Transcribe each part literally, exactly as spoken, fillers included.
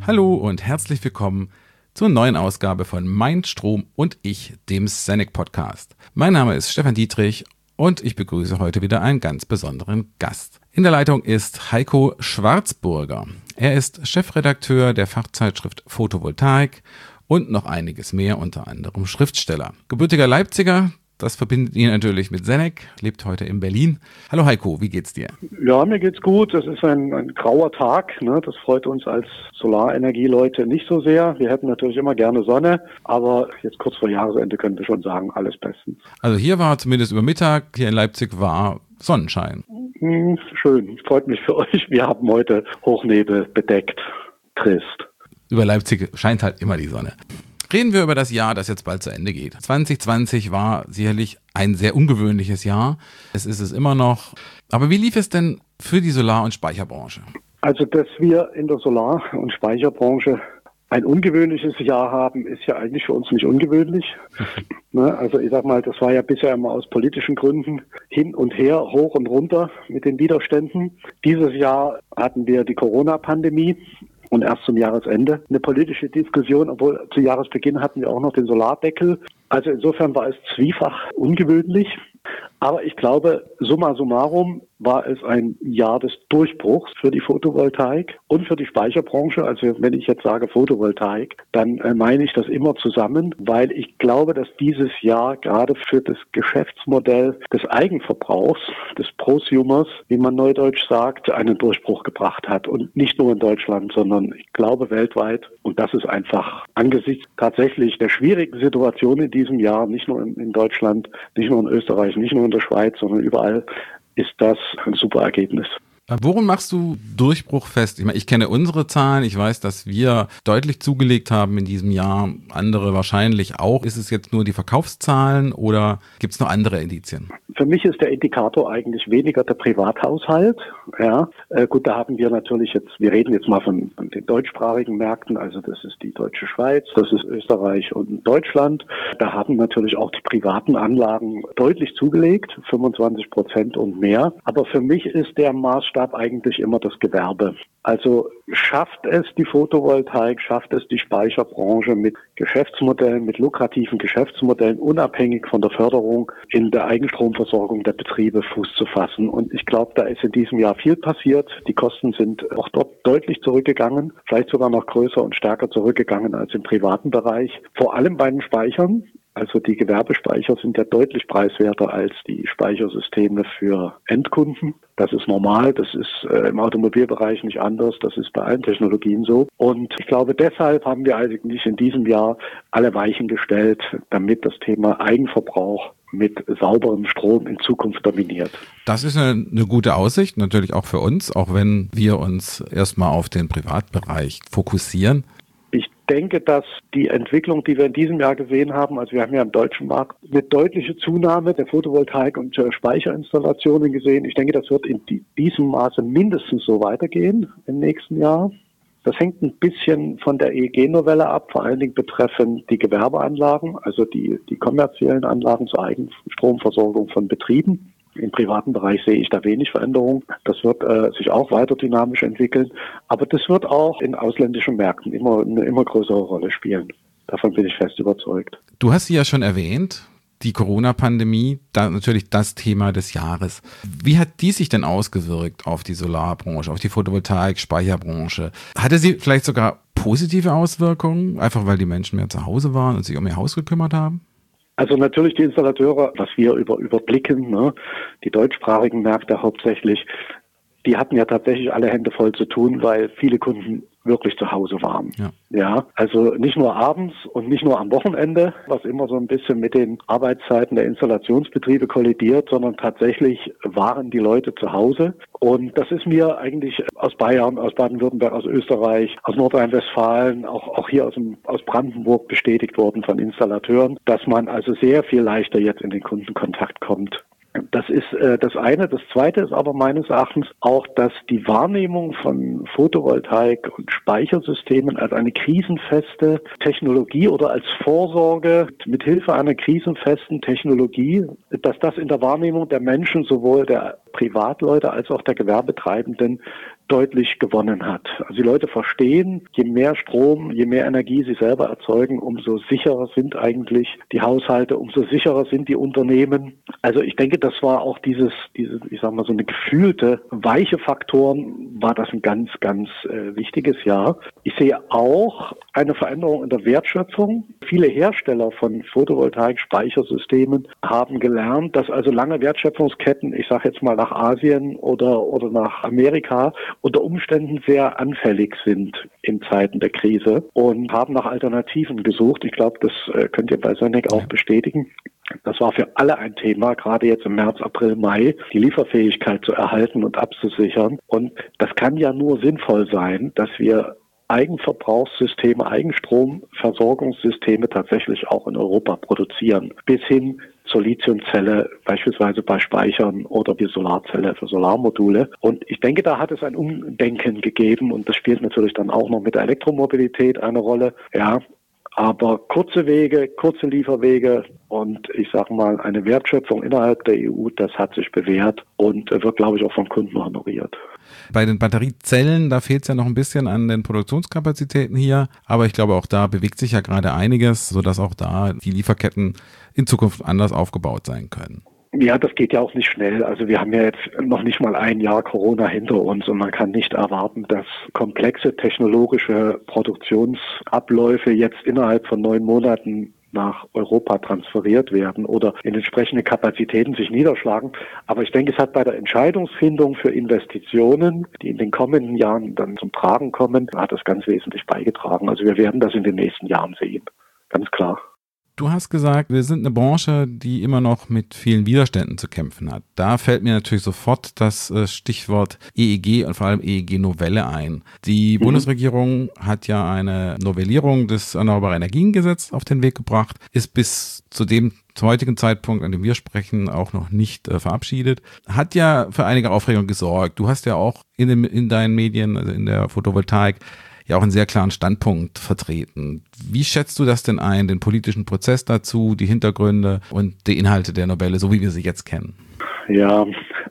Hallo und herzlich willkommen zur neuen Ausgabe von Mein Strom und ich, dem Senec Podcast. Mein Name ist Stefan Dietrich und ich begrüße heute wieder einen ganz besonderen Gast. In der Leitung ist Heiko Schwarzburger. Er ist Chefredakteur der Fachzeitschrift Photovoltaik und noch einiges mehr, unter anderem Schriftsteller. Gebürtiger Leipziger, das verbindet ihn natürlich mit Senec, lebt heute in Berlin. Hallo Heiko, wie geht's dir? Ja, mir geht's gut. Das ist ein, ein grauer Tag, ne? Das freut uns als Solarenergieleute nicht so sehr. Wir hätten natürlich immer gerne Sonne, aber jetzt kurz vor Jahresende können wir schon sagen, alles bestens. Also hier war zumindest über Mittag, hier in Leipzig war Sonnenschein. Hm, schön, freut mich für euch. Wir haben heute Hochnebel bedeckt, trist. Über Leipzig scheint halt immer die Sonne. Reden wir über das Jahr, das jetzt bald zu Ende geht. zwanzig zwanzig war sicherlich ein sehr ungewöhnliches Jahr. Es ist es immer noch. Aber wie lief es denn für die Solar- und Speicherbranche? Also, dass wir in der Solar- und Speicherbranche ein ungewöhnliches Jahr haben, ist ja eigentlich für uns nicht ungewöhnlich. Ne? Also ich sag mal, das war ja bisher immer aus politischen Gründen hin und her, hoch und runter mit den Widerständen. Dieses Jahr hatten wir die Corona-Pandemie. Und erst zum Jahresende eine politische Diskussion, obwohl zu Jahresbeginn hatten wir auch noch den Solardeckel. Also insofern war es zwiefach ungewöhnlich. Aber ich glaube, summa summarum war es ein Jahr des Durchbruchs für die Photovoltaik und für die Speicherbranche. Also wenn ich jetzt sage Photovoltaik, dann äh, meine ich das immer zusammen, weil ich glaube, dass dieses Jahr gerade für das Geschäftsmodell des Eigenverbrauchs, des Prosumers, wie man neudeutsch sagt, einen Durchbruch gebracht hat. Und nicht nur in Deutschland, sondern ich glaube weltweit. Und das ist einfach angesichts tatsächlich der schwierigen Situation in diesem Jahr, nicht nur in, in Deutschland, nicht nur in Österreich, nicht nur in der Schweiz, sondern überall, ist das ein super Ergebnis. Worum machst du Durchbruch fest? Ich meine, ich kenne unsere Zahlen. Ich weiß, dass wir deutlich zugelegt haben in diesem Jahr. Andere wahrscheinlich auch. Ist es jetzt nur die Verkaufszahlen oder gibt es noch andere Indizien? Für mich ist der Indikator eigentlich weniger der Privathaushalt. Ja, äh, gut, da haben wir natürlich jetzt, wir reden jetzt mal von, von den deutschsprachigen Märkten. Also das ist die deutsche Schweiz, das ist Österreich und Deutschland. Da haben natürlich auch die privaten Anlagen deutlich zugelegt, fünfundzwanzig Prozent und mehr. Aber für mich ist der Maßstab eigentlich immer das Gewerbe. Also schafft es die Photovoltaik, schafft es die Speicherbranche mit Geschäftsmodellen, mit lukrativen Geschäftsmodellen, unabhängig von der Förderung in der Eigenstromversorgung der Betriebe Fuß zu fassen. Und ich glaube, da ist in diesem Jahr viel passiert. Die Kosten sind auch dort deutlich zurückgegangen, vielleicht sogar noch größer und stärker zurückgegangen als im privaten Bereich. Vor allem bei den Speichern. Also die Gewerbespeicher sind ja deutlich preiswerter als die Speichersysteme für Endkunden. Das ist normal, das ist äh, im Automobilbereich nicht anders, das ist bei allen Technologien so. Und ich glaube, deshalb haben wir eigentlich in diesem Jahr alle Weichen gestellt, damit das Thema Eigenverbrauch mit sauberem Strom in Zukunft dominiert. Das ist eine, eine gute Aussicht, natürlich auch für uns, auch wenn wir uns erstmal auf den Privatbereich fokussieren. Ich denke, dass die Entwicklung, die wir in diesem Jahr gesehen haben, also wir haben ja im deutschen Markt eine deutliche Zunahme der Photovoltaik- und Speicherinstallationen gesehen. Ich denke, das wird in diesem Maße mindestens so weitergehen im nächsten Jahr. Das hängt ein bisschen von der E E G-Novelle ab, vor allen Dingen betreffend die Gewerbeanlagen, also die, die kommerziellen Anlagen zur Eigenstromversorgung von Betrieben. Im privaten Bereich sehe ich da wenig Veränderung. Das wird äh, sich auch weiter dynamisch entwickeln. Aber das wird auch in ausländischen Märkten immer eine immer größere Rolle spielen. Davon bin ich fest überzeugt. Du hast sie ja schon erwähnt, die Corona-Pandemie, da natürlich das Thema des Jahres. Wie hat die sich denn ausgewirkt auf die Solarbranche, auf die Photovoltaik, Speicherbranche? Hatte sie vielleicht sogar positive Auswirkungen, einfach weil die Menschen mehr zu Hause waren und sich um ihr Haus gekümmert haben? Also natürlich die Installateure, was wir über, überblicken, ne, die deutschsprachigen Märkte hauptsächlich, die hatten ja tatsächlich alle Hände voll zu tun, weil viele Kunden wirklich zu Hause waren. Ja. ja, also nicht nur abends und nicht nur am Wochenende, was immer so ein bisschen mit den Arbeitszeiten der Installationsbetriebe kollidiert, sondern tatsächlich waren die Leute zu Hause. Und das ist mir eigentlich aus Bayern, aus Baden-Württemberg, aus Österreich, aus Nordrhein-Westfalen, auch, auch hier aus, dem, aus Brandenburg bestätigt worden von Installateuren, dass man also sehr viel leichter jetzt in den Kundenkontakt kommt. Das ist äh, das eine. Das zweite ist aber meines Erachtens auch, dass die Wahrnehmung von Photovoltaik und Speichersystemen als eine krisenfeste Technologie oder als Vorsorge mit Hilfe einer krisenfesten Technologie, dass das in der Wahrnehmung der Menschen, sowohl der Privatleute als auch der Gewerbetreibenden, deutlich gewonnen hat. Also die Leute verstehen, je mehr Strom, je mehr Energie sie selber erzeugen, umso sicherer sind eigentlich die Haushalte, umso sicherer sind die Unternehmen. Also ich denke, das war auch dieses, diese, ich sag mal, so eine gefühlte, weiche Faktoren, war das ein ganz, ganz äh, wichtiges Jahr. Ich sehe auch eine Veränderung in der Wertschöpfung. Viele Hersteller von Photovoltaik-Speichersystemen haben gelernt, dass also lange Wertschöpfungsketten, ich sage jetzt mal nach Asien oder, oder nach Amerika, unter Umständen sehr anfällig sind in Zeiten der Krise und haben nach Alternativen gesucht. Ich glaube, das äh, könnt ihr bei Senec auch bestätigen. Das war für alle ein Thema, gerade jetzt im März, April, Mai, die Lieferfähigkeit zu erhalten und abzusichern. Und das kann ja nur sinnvoll sein, dass wir Eigenverbrauchssysteme, Eigenstromversorgungssysteme tatsächlich auch in Europa produzieren, bis hin zur Lithiumzelle, beispielsweise bei Speichern oder die Solarzelle für Solarmodule. Und ich denke, da hat es ein Umdenken gegeben und das spielt natürlich dann auch noch mit der Elektromobilität eine Rolle. Ja, aber kurze Wege, kurze Lieferwege und ich sage mal eine Wertschöpfung innerhalb der E U, das hat sich bewährt und wird, glaube ich, auch vom Kunden honoriert. Bei den Batteriezellen, da fehlt es ja noch ein bisschen an den Produktionskapazitäten hier, aber ich glaube auch da bewegt sich ja gerade einiges, sodass auch da die Lieferketten in Zukunft anders aufgebaut sein können. Ja, das geht ja auch nicht schnell. Also wir haben ja jetzt noch nicht mal ein Jahr Corona hinter uns und man kann nicht erwarten, dass komplexe technologische Produktionsabläufe jetzt innerhalb von neun Monaten nach Europa transferiert werden oder in entsprechende Kapazitäten sich niederschlagen. Aber ich denke, es hat bei der Entscheidungsfindung für Investitionen, die in den kommenden Jahren dann zum Tragen kommen, hat es ganz wesentlich beigetragen. Also wir werden das in den nächsten Jahren sehen. Ganz klar. Du hast gesagt, wir sind eine Branche, die immer noch mit vielen Widerständen zu kämpfen hat. Da fällt mir natürlich sofort das Stichwort E E G und vor allem E E G-Novelle ein. Die mhm. Bundesregierung hat ja eine Novellierung des Erneuerbare Energien-Gesetzes auf den Weg gebracht, ist bis zu dem zum heutigen Zeitpunkt, an dem wir sprechen, auch noch nicht äh, verabschiedet. Hat ja für einige Aufregung gesorgt. Du hast ja auch in, den, in deinen Medien, also in der Photovoltaik, ja auch einen sehr klaren Standpunkt vertreten. Wie schätzt du das denn ein, den politischen Prozess dazu, die Hintergründe und die Inhalte der Novelle, so wie wir sie jetzt kennen? Ja,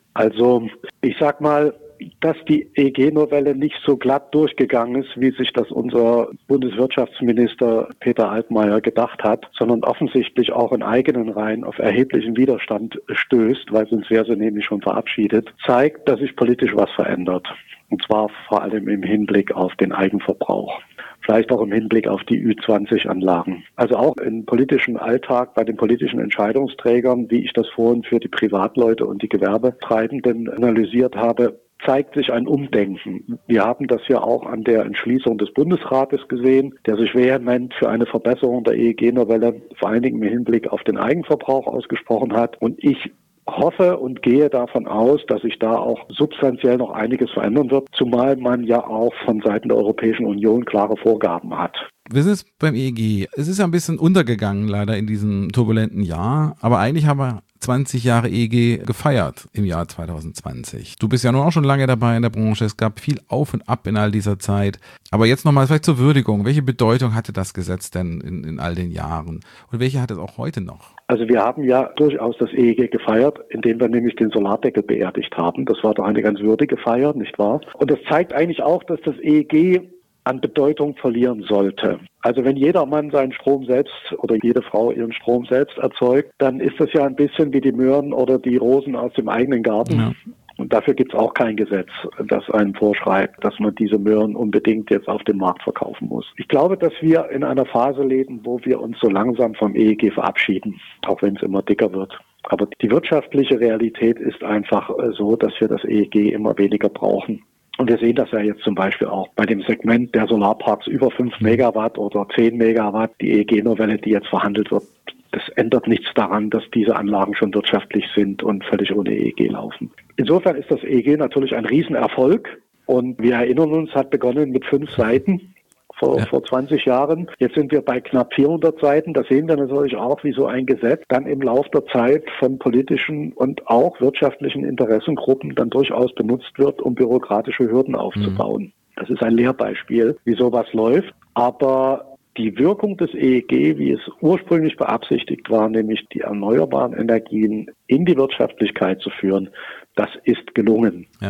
also ich sag mal, dass die E E G-Novelle nicht so glatt durchgegangen ist, wie sich das unser Bundeswirtschaftsminister Peter Altmaier gedacht hat, sondern offensichtlich auch in eigenen Reihen auf erheblichen Widerstand stößt, weil sonst wäre sie nämlich schon verabschiedet, zeigt, dass sich politisch was verändert. Und zwar vor allem im Hinblick auf den Eigenverbrauch. Vielleicht auch im Hinblick auf die Ü zwanzig Anlagen. Also auch im politischen Alltag, bei den politischen Entscheidungsträgern, wie ich das vorhin für die Privatleute und die Gewerbetreibenden analysiert habe, zeigt sich ein Umdenken. Wir haben das ja auch an der Entschließung des Bundesrates gesehen, der sich vehement für eine Verbesserung der E E G-Novelle vor allen Dingen im Hinblick auf den Eigenverbrauch ausgesprochen hat. Und ich hoffe und gehe davon aus, dass sich da auch substanziell noch einiges verändern wird, zumal man ja auch von Seiten der Europäischen Union klare Vorgaben hat. Wir sind jetzt beim E E G. Es ist ja ein bisschen untergegangen leider in diesem turbulenten Jahr, aber eigentlich haben wir zwanzig Jahre E E G gefeiert im Jahr zwanzig zwanzig. Du bist ja nun auch schon lange dabei in der Branche. Es gab viel Auf und Ab in all dieser Zeit. Aber jetzt nochmal vielleicht zur Würdigung. Welche Bedeutung hatte das Gesetz denn in, in all den Jahren? Und welche hat es auch heute noch? Also wir haben ja durchaus das E E G gefeiert, indem wir nämlich den Solardeckel beerdigt haben. Das war doch eine ganz würdige Feier, nicht wahr? Und das zeigt eigentlich auch, dass das E E G an Bedeutung verlieren sollte. Also wenn jeder Mann seinen Strom selbst oder jede Frau ihren Strom selbst erzeugt, dann ist das ja ein bisschen wie die Möhren oder die Rosen aus dem eigenen Garten. Ja. Und dafür gibt es auch kein Gesetz, das einem vorschreibt, dass man diese Möhren unbedingt jetzt auf dem Markt verkaufen muss. Ich glaube, dass wir in einer Phase leben, wo wir uns so langsam vom E E G verabschieden, auch wenn es immer dicker wird. Aber die wirtschaftliche Realität ist einfach so, dass wir das E E G immer weniger brauchen. Und wir sehen das ja jetzt zum Beispiel auch bei dem Segment der Solarparks über fünf Megawatt oder zehn Megawatt, die E E G-Novelle, die jetzt verhandelt wird. Das ändert nichts daran, dass diese Anlagen schon wirtschaftlich sind und völlig ohne E E G laufen. Insofern ist das E E G natürlich ein Riesenerfolg. Und wir erinnern uns, hat begonnen mit fünf Seiten vor, ja. vor zwanzig Jahren. Jetzt sind wir bei knapp vierhundert Seiten. Da sehen wir natürlich auch, wie so ein Gesetz dann im Laufe der Zeit von politischen und auch wirtschaftlichen Interessengruppen dann durchaus benutzt wird, um bürokratische Hürden aufzubauen. Mhm. Das ist ein Lehrbeispiel, wie sowas läuft. Aber die Wirkung des E E G, wie es ursprünglich beabsichtigt war, nämlich die erneuerbaren Energien in die Wirtschaftlichkeit zu führen, das ist gelungen. Ja.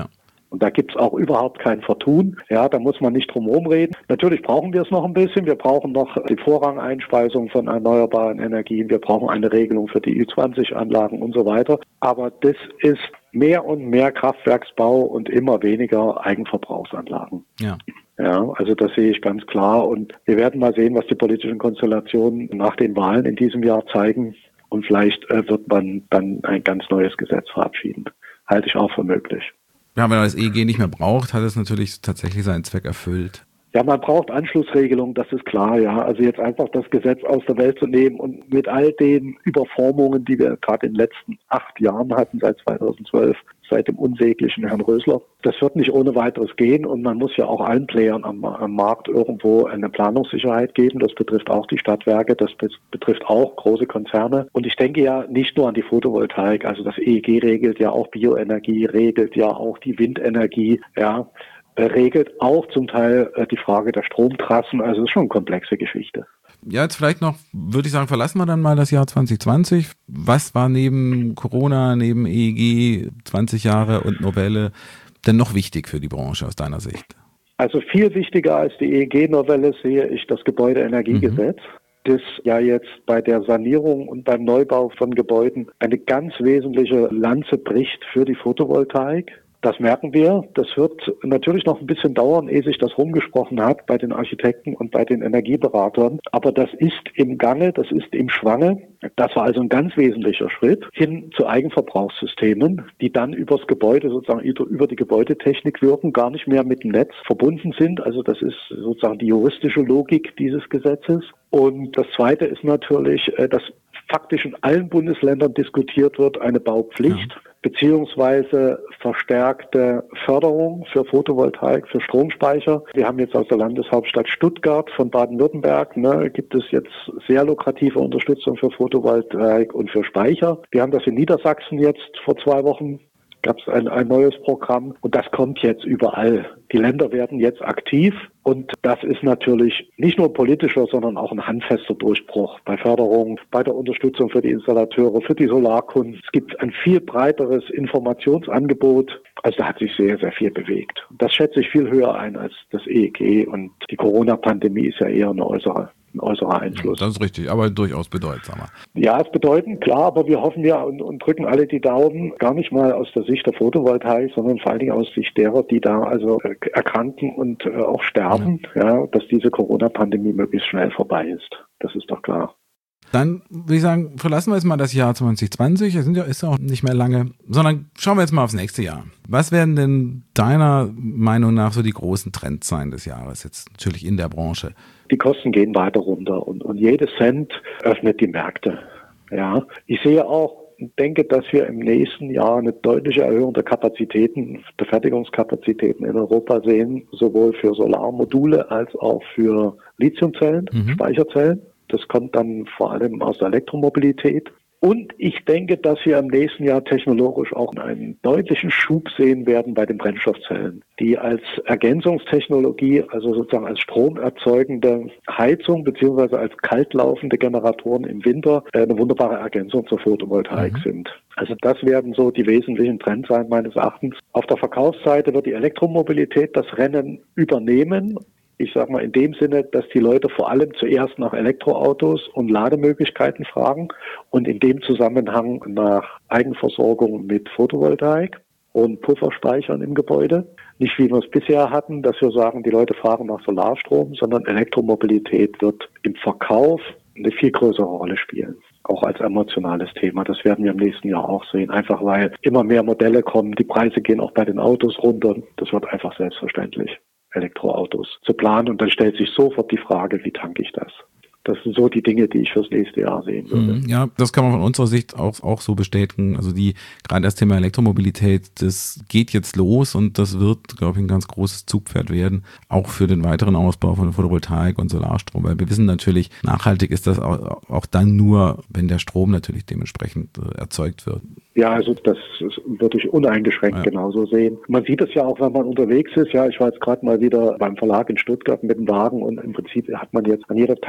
Und da gibt's auch überhaupt kein Vertun. Ja, da muss man nicht drum herum reden. Natürlich brauchen wir es noch ein bisschen. Wir brauchen noch die Vorrangeinspeisung von erneuerbaren Energien. Wir brauchen eine Regelung für die Ü zwanzig Anlagen und so weiter. Aber das ist mehr und mehr Kraftwerksbau und immer weniger Eigenverbrauchsanlagen. Ja. Ja, also das sehe ich ganz klar. Und wir werden mal sehen, was die politischen Konstellationen nach den Wahlen in diesem Jahr zeigen. Und vielleicht äh, wird man dann ein ganz neues Gesetz verabschieden. Halte ich auch für möglich. Ja, wenn man das E E G nicht mehr braucht, hat es natürlich tatsächlich seinen Zweck erfüllt. Ja, man braucht Anschlussregelungen, das ist klar, ja. Also jetzt einfach das Gesetz aus der Welt zu nehmen und mit all den Überformungen, die wir gerade in den letzten acht Jahren hatten, seit zweitausendzwölf, seit dem unsäglichen Herrn Rösler, das wird nicht ohne weiteres gehen und man muss ja auch allen Playern am, am Markt irgendwo eine Planungssicherheit geben. Das betrifft auch die Stadtwerke, das betrifft auch große Konzerne. Und ich denke ja nicht nur an die Photovoltaik, also das E E G regelt ja auch Bioenergie, regelt ja auch die Windenergie, ja. regelt auch zum Teil äh, die Frage der Stromtrassen. Also es ist schon eine komplexe Geschichte. Ja, jetzt vielleicht noch, würde ich sagen, verlassen wir dann mal das Jahr zwanzig zwanzig. Was war neben Corona, neben E E G, zwanzig Jahre und Novelle denn noch wichtig für die Branche aus deiner Sicht? Also viel wichtiger als die E E G-Novelle sehe ich das Gebäudeenergiegesetz. Mhm. Das ja jetzt bei der Sanierung und beim Neubau von Gebäuden eine ganz wesentliche Lanze bricht für die Photovoltaik. Das merken wir. Das wird natürlich noch ein bisschen dauern, ehe sich das rumgesprochen hat bei den Architekten und bei den Energieberatern. Aber das ist im Gange, das ist im Schwange. Das war also ein ganz wesentlicher Schritt hin zu Eigenverbrauchssystemen, die dann übers Gebäude, sozusagen über die Gebäudetechnik wirken, gar nicht mehr mit dem Netz verbunden sind. Also das ist sozusagen die juristische Logik dieses Gesetzes. Und das Zweite ist natürlich, dass faktisch in allen Bundesländern diskutiert wird, eine Baupflicht. Ja. Beziehungsweise verstärkte Förderung für Photovoltaik, für Stromspeicher. Wir haben jetzt aus der Landeshauptstadt Stuttgart von Baden-Württemberg, ne, gibt es jetzt sehr lukrative Unterstützung für Photovoltaik und für Speicher. Wir haben das in Niedersachsen jetzt vor zwei Wochen. Gab es ein, ein neues Programm und das kommt jetzt überall. Die Länder werden jetzt aktiv und das ist natürlich nicht nur ein politischer, sondern auch ein handfester Durchbruch bei Förderung, bei der Unterstützung für die Installateure, für die Solarkunden. Es gibt ein viel breiteres Informationsangebot. Also da hat sich sehr, sehr viel bewegt. Das schätze ich viel höher ein als das E E G und die Corona-Pandemie ist ja eher eine äußere. Ein äußerer Einfluss. Das ist richtig, aber durchaus bedeutsamer. Ja, es bedeutend, klar, aber wir hoffen ja und, und drücken alle die Daumen, gar nicht mal aus der Sicht der Photovoltaik, sondern vor allen Dingen aus Sicht derer, die da also äh, erkranken und äh, auch sterben, ja. ja, dass diese Corona-Pandemie möglichst schnell vorbei ist. Das ist doch klar. Dann würde ich sagen, verlassen wir jetzt mal das Jahr zwanzig zwanzig, es sind ja, ist ja auch nicht mehr lange, sondern schauen wir jetzt mal aufs nächste Jahr. Was werden denn deiner Meinung nach so die großen Trends sein des Jahres, jetzt natürlich in der Branche? Die Kosten gehen weiter runter und, und jedes Cent öffnet die Märkte. Ja, ich sehe auch, denke, dass wir im nächsten Jahr eine deutliche Erhöhung der Kapazitäten, der Fertigungskapazitäten in Europa sehen, sowohl für Solarmodule als auch für Lithiumzellen, mhm. Speicherzellen. Das kommt dann vor allem aus der Elektromobilität. Und ich denke, dass wir im nächsten Jahr technologisch auch einen deutlichen Schub sehen werden bei den Brennstoffzellen, die als Ergänzungstechnologie, also sozusagen als stromerzeugende Heizung beziehungsweise als kaltlaufende Generatoren im Winter eine wunderbare Ergänzung zur Photovoltaik mhm. sind. Also das werden so die wesentlichen Trends sein meines Erachtens. Auf der Verkaufsseite wird die Elektromobilität das Rennen übernehmen. Ich sage mal in dem Sinne, dass die Leute vor allem zuerst nach Elektroautos und Lademöglichkeiten fragen und in dem Zusammenhang nach Eigenversorgung mit Photovoltaik und Pufferspeichern im Gebäude. Nicht wie wir es bisher hatten, dass wir sagen, die Leute fahren nach Solarstrom, sondern Elektromobilität wird im Verkauf eine viel größere Rolle spielen. Auch als emotionales Thema. Das werden wir im nächsten Jahr auch sehen. Einfach weil immer mehr Modelle kommen. Die Preise gehen auch bei den Autos runter. Das wird einfach selbstverständlich. Elektroautos zu planen und dann stellt sich sofort die Frage, wie tanke ich das? Das sind so die Dinge, die ich fürs nächste Jahr sehen würde. Ja, das kann man von unserer Sicht auch, auch so bestätigen. Also die, gerade das Thema Elektromobilität, das geht jetzt los und das wird, glaube ich, ein ganz großes Zugpferd werden, auch für den weiteren Ausbau von Photovoltaik und Solarstrom, weil wir wissen natürlich, nachhaltig ist das auch, auch dann nur, wenn der Strom natürlich dementsprechend äh, erzeugt wird. Ja, also das würde ich uneingeschränkt ja. genauso sehen. Man sieht es ja auch, wenn man unterwegs ist. Ja, ich war jetzt gerade mal wieder beim Verlag in Stuttgart mit dem Wagen und im Prinzip hat man jetzt an jeder Tankstelle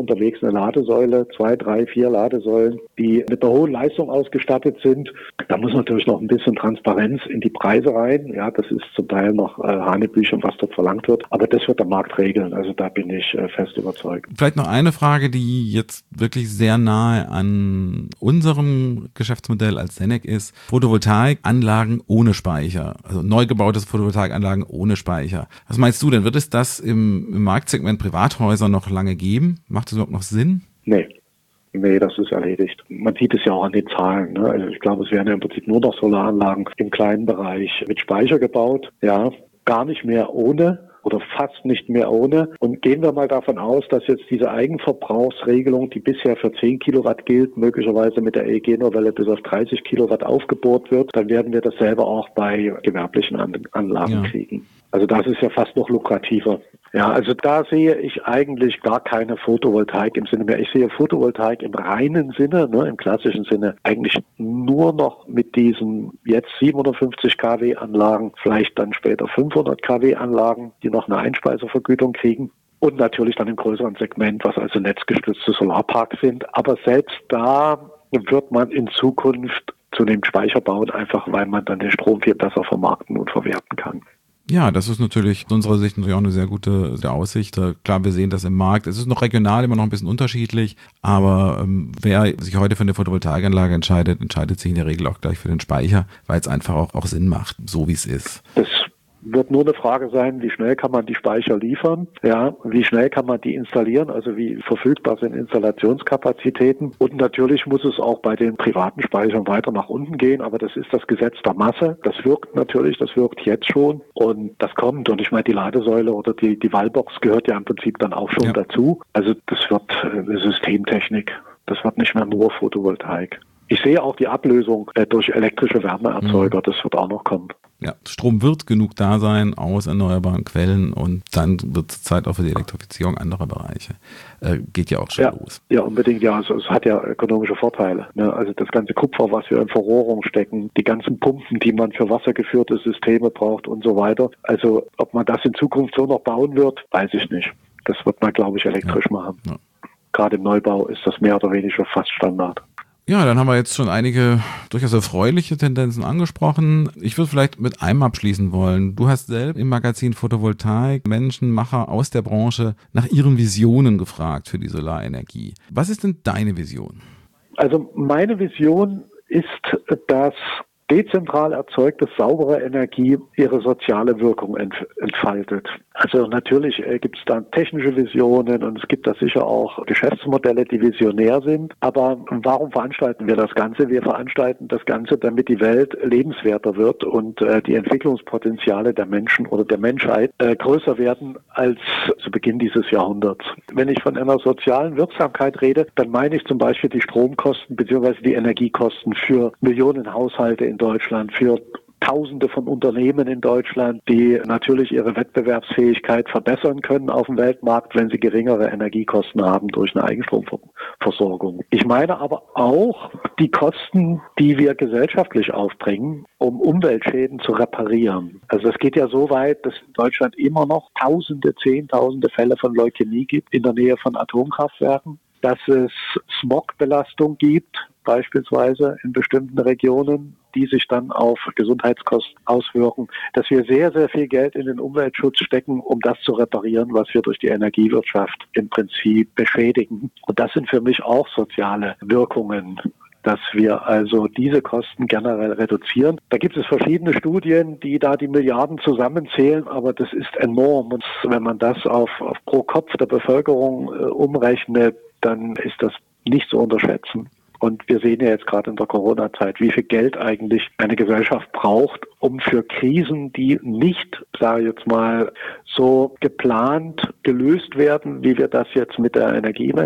unterwegs eine Ladesäule, zwei, drei, vier Ladesäulen, die mit einer hohen Leistung ausgestattet sind. Da muss natürlich noch ein bisschen Transparenz in die Preise rein. Ja, das ist zum Teil noch äh, Hanebüchen, was dort verlangt wird. Aber das wird der Markt regeln. Also da bin ich äh, fest überzeugt. Vielleicht noch eine Frage, die jetzt wirklich sehr nahe an unserem Geschäftsmodell als Senec ist. Photovoltaikanlagen ohne Speicher. Also neu gebaute Photovoltaikanlagen ohne Speicher. Was meinst du denn? Wird es das im, im Marktsegment Privathäuser noch lange geben? Macht das überhaupt noch Sinn? Nee. Nee, das ist erledigt. Man sieht es ja auch an den Zahlen. Ne? Also ich glaube, es werden ja im Prinzip nur noch Solaranlagen im kleinen Bereich mit Speicher gebaut. Ja, gar nicht mehr ohne oder fast nicht mehr ohne. Und gehen wir mal davon aus, dass jetzt diese Eigenverbrauchsregelung, die bisher für zehn Kilowatt gilt, möglicherweise mit der E E G-Novelle bis auf dreißig Kilowatt aufgebohrt wird, dann werden wir dasselbe auch bei gewerblichen Anlagen ja. kriegen. Also das ist ja fast noch lukrativer. Ja, also da sehe ich eigentlich gar keine Photovoltaik im Sinne mehr. Ich sehe Photovoltaik im reinen Sinne, ne, im klassischen Sinne, eigentlich nur noch mit diesen jetzt siebenhundertfünfzig Kilowatt Anlagen, vielleicht dann später fünfhundert Kilowatt Anlagen, die noch eine Einspeisevergütung kriegen. Und natürlich dann im größeren Segment, was also netzgestützte Solarparks sind. Aber selbst da wird man in Zukunft zunehmend Speicher bauen, einfach weil man dann den Strom viel besser vermarkten und verwerten kann. Ja, das ist natürlich aus unserer Sicht natürlich auch eine sehr gute Aussicht. Klar, wir sehen das im Markt. Es ist noch regional immer noch ein bisschen unterschiedlich, aber ähm, wer sich heute für eine Photovoltaikanlage entscheidet, entscheidet sich in der Regel auch gleich für den Speicher, weil es einfach auch, auch Sinn macht, so wie es ist. Das wird nur eine Frage sein, wie schnell kann man die Speicher liefern, ja, wie schnell kann man die installieren, also wie verfügbar sind Installationskapazitäten. Und natürlich muss es auch bei den privaten Speichern weiter nach unten gehen, aber das ist das Gesetz der Masse. Das wirkt natürlich, das wirkt jetzt schon und das kommt. Und ich meine, die Ladesäule oder die, die Wallbox gehört ja im Prinzip dann auch schon ja. dazu. Also das wird eine Systemtechnik. Das wird nicht mehr nur Photovoltaik. Ich sehe auch die Ablösung äh, durch elektrische Wärmeerzeuger, mhm. das wird auch noch kommen. Ja, Strom wird genug da sein aus erneuerbaren Quellen und dann wird es Zeit auch für die Elektrifizierung anderer Bereiche. Äh, geht ja auch schon ja, los. Ja, unbedingt. Ja, also es hat ja ökonomische Vorteile. Ne? Also das ganze Kupfer, was wir in Verrohrung stecken, die ganzen Pumpen, die man für wassergeführte Systeme braucht und so weiter. Also ob man das in Zukunft so noch bauen wird, weiß ich nicht. Das wird man, glaube ich, elektrisch ja. machen. Ja. Gerade im Neubau ist das mehr oder weniger fast Standard. Ja, dann haben wir jetzt schon einige durchaus erfreuliche Tendenzen angesprochen. Ich würde vielleicht mit einem abschließen wollen. Du hast selbst im Magazin Photovoltaik Menschenmacher aus der Branche nach ihren Visionen gefragt für die Solarenergie. Was ist denn deine Vision? Also meine Vision ist, dass dezentral erzeugte, saubere Energie ihre soziale Wirkung entfaltet. Also natürlich äh, gibt es da technische Visionen und es gibt da sicher auch Geschäftsmodelle, die visionär sind. Aber warum veranstalten wir das Ganze? Wir veranstalten das Ganze, damit die Welt lebenswerter wird und äh, die Entwicklungspotenziale der Menschen oder der Menschheit äh, größer werden als zu Beginn dieses Jahrhunderts. Wenn ich von einer sozialen Wirksamkeit rede, dann meine ich zum Beispiel die Stromkosten bzw. die Energiekosten für Millionen Haushalte in Deutschland, für Tausende von Unternehmen in Deutschland, die natürlich ihre Wettbewerbsfähigkeit verbessern können auf dem Weltmarkt, wenn sie geringere Energiekosten haben durch eine Eigenstromversorgung. Ich meine aber auch die Kosten, die wir gesellschaftlich aufbringen, um Umweltschäden zu reparieren. Also es geht ja so weit, dass in Deutschland immer noch Tausende, Zehntausende Fälle von Leukämie gibt in der Nähe von Atomkraftwerken, dass es Smogbelastung gibt, beispielsweise in bestimmten Regionen, die sich dann auf Gesundheitskosten auswirken, dass wir sehr, sehr viel Geld in den Umweltschutz stecken, um das zu reparieren, was wir durch die Energiewirtschaft im Prinzip beschädigen. Und das sind für mich auch soziale Wirkungen, dass wir also diese Kosten generell reduzieren. Da gibt es verschiedene Studien, die da die Milliarden zusammenzählen, aber das ist enorm. Und wenn man das auf, auf pro Kopf der Bevölkerung äh, umrechnet, dann ist das nicht zu unterschätzen. Und wir sehen ja jetzt gerade in der Corona-Zeit, wie viel Geld eigentlich eine Gesellschaft braucht, um für Krisen, die nicht, sage ich jetzt mal, so geplant gelöst werden, wie wir das jetzt mit der Energiewende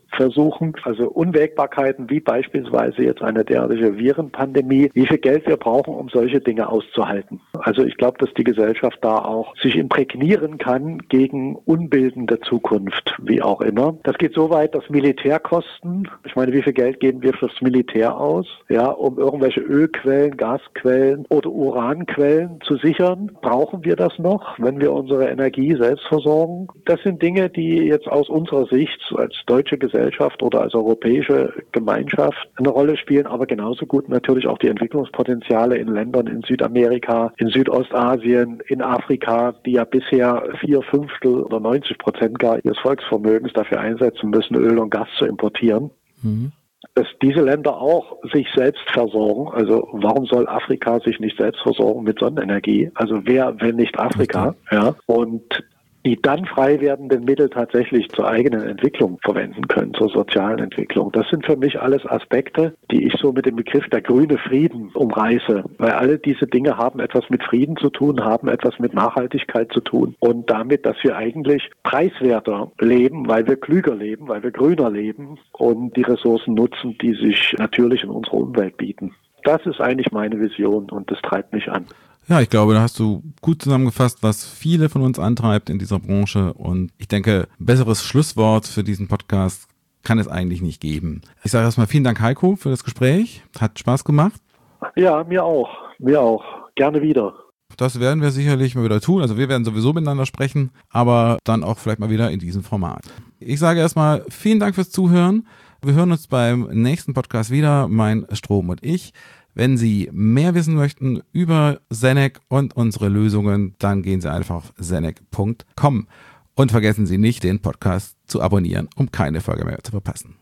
versuchen, also Unwägbarkeiten wie beispielsweise jetzt eine derartige Virenpandemie, wie viel Geld wir brauchen, um solche Dinge auszuhalten. Also ich glaube, dass die Gesellschaft da auch sich imprägnieren kann gegen unbildende Zukunft, wie auch immer. Das geht so weit, dass Militärkosten, ich meine, wie viel Geld geben wir fürs Militär aus, ja, um irgendwelche Ölquellen, Gasquellen oder Uranquellen zu sichern? Brauchen wir das noch, wenn wir unsere Energie selbst versorgen? Das sind Dinge, die jetzt aus unserer Sicht als deutsche Gesellschaft oder als europäische Gemeinschaft eine Rolle spielen, aber genauso gut natürlich auch die Entwicklungspotenziale in Ländern in Südamerika, in Südostasien, in Afrika, die ja bisher vier Fünftel oder neunzig Prozent gar ihres Volksvermögens dafür einsetzen müssen, Öl und Gas zu importieren. Mhm. Dass diese Länder auch sich selbst versorgen. Also warum soll Afrika sich nicht selbst versorgen mit Sonnenenergie? Also wer, wenn nicht Afrika? Ja. Und die dann frei werdenden Mittel tatsächlich zur eigenen Entwicklung verwenden können, zur sozialen Entwicklung. Das sind für mich alles Aspekte, die ich so mit dem Begriff der grüne Frieden umreiße. Weil alle diese Dinge haben etwas mit Frieden zu tun, haben etwas mit Nachhaltigkeit zu tun und damit, dass wir eigentlich preiswerter leben, weil wir klüger leben, weil wir grüner leben und die Ressourcen nutzen, die sich natürlich in unserer Umwelt bieten. Das ist eigentlich meine Vision und das treibt mich an. Ja, ich glaube, da hast du gut zusammengefasst, was viele von uns antreibt in dieser Branche. Und ich denke, ein besseres Schlusswort für diesen Podcast kann es eigentlich nicht geben. Ich sage erstmal vielen Dank, Heiko, für das Gespräch. Hat Spaß gemacht. Ja, mir auch. Mir auch. Gerne wieder. Das werden wir sicherlich mal wieder tun. Also wir werden sowieso miteinander sprechen, aber dann auch vielleicht mal wieder in diesem Format. Ich sage erstmal vielen Dank fürs Zuhören. Wir hören uns beim nächsten Podcast wieder, mein Strom und ich. Wenn Sie mehr wissen möchten über Senec und unsere Lösungen, dann gehen Sie einfach auf senec punkt com und vergessen Sie nicht, den Podcast zu abonnieren, um keine Folge mehr zu verpassen.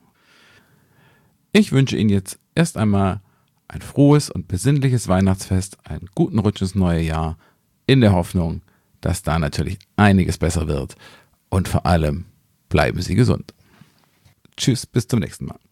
Ich wünsche Ihnen jetzt erst einmal ein frohes und besinnliches Weihnachtsfest, einen guten Rutsch ins neue Jahr, in der Hoffnung, dass da natürlich einiges besser wird und vor allem bleiben Sie gesund. Tschüss, bis zum nächsten Mal.